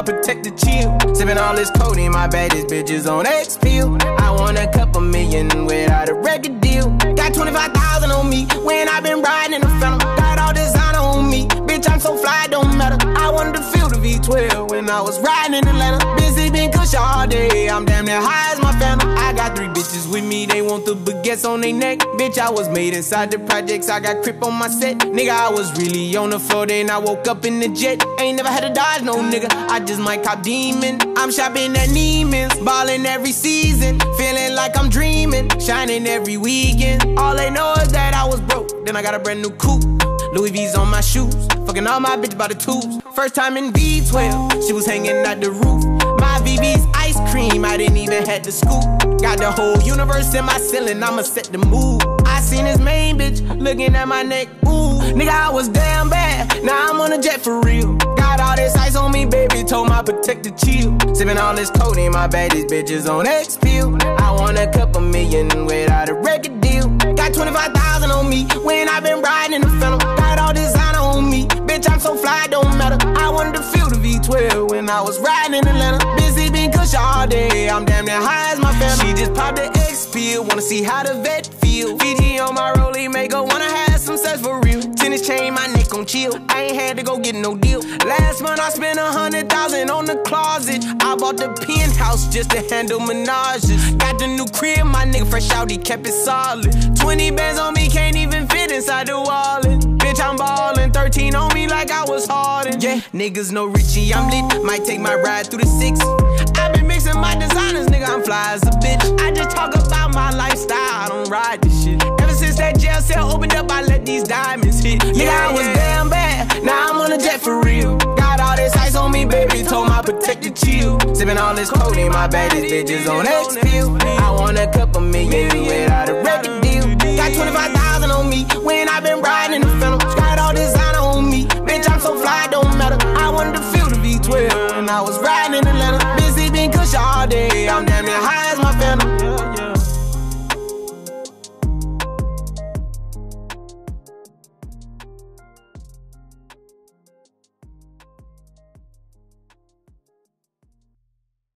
protector chill. Sipping all this codeine, my baddest bitches on X pill. I want a couple million without a record deal. Got 25,000 on me when I been riding in the Phantom. Got all designer on me, bitch, I'm so fly, don't matter. I wanted to feel the V12 when I was riding in Atlanta. Busy been kush all day, I'm damn near high as my Phantom. I got 3 bitches with me, they want the baguettes on their neck. Bitch, I was made inside the projects, I got crip on my set. Nigga, I was really on the floor, then I woke up in the jet. Ain't never had to dodge no nigga, I just might cop demon. I'm shopping at Neiman's, ballin' every season. Feeling like I'm dreaming, shining every weekend. All they know is that I was broke, then I got a brand new coupe. Louis V's on my shoes, fucking all my bitches by the tubes. First time in V12, she was hanging out the roof. My VV's ice cream, I didn't even have to scoop. Got the whole universe in my ceiling, I'ma set the mood. I seen this main bitch looking at my neck, ooh. Nigga, I was damn bad, now I'm on a jet for real. Got all this ice on me, baby, told my protector chill. Sipping all this codeine, my baddest bitches on X pill. I want a couple million without a record deal. Got 25,000 on me when I been riding in the Phantom. Got all designer on me, bitch, I'm so fly, don't matter. I wanted to feel the V12 when I was riding in Atlanta. Busy been kush all day, I'm damn near high as my Phantom. She just popped the X pill, wanna see how the vet feel. Fiji on my rollie, make her wanna have some sex for real. Tennis chain, my neck on chill, I ain't had to go get no deal. Last month I spent 100,000 on the closet. I bought the penthouse just to handle menages. Got the new crib, my nigga fresh out, he kept it solid. 20 bands on me, can't even fit inside the wallet. Bitch, I'm ballin', 13 on me like I was Harden. Yeah, niggas know Richie, I'm lit, might take my ride through the 6. I been mixing my designers, nigga, I'm fly as a bitch. I just talk about my lifestyle, I don't ride this shit. Ever since that jail cell opened up, I let these diamonds hit. Yeah, I was damn bad, now I'm on a jet for real. Got all this ice on me, baby, told my protector chill. Sipping all this codeine, my baddest bitches on X pill. I want a couple million without a record deal. Got 25,000 on me when I been